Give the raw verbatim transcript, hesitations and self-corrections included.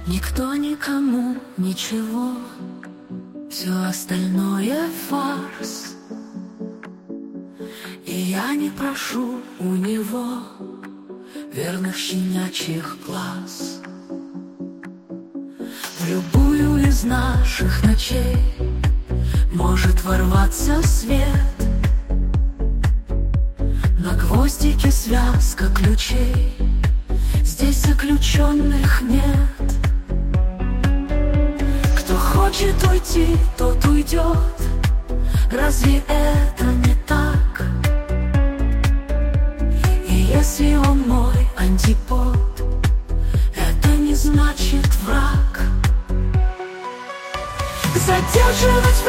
Никто никому ничего, все остальное фарс. И я не прошу у него верных щенячьих глаз. В любую из наших ночей может ворваться свет. На гвоздике связка ключей, здесь заключенных нет. Кто хочет уйти, тот уйдет. Разве это не так? И если он мой антипод, это не значит враг. Задерживать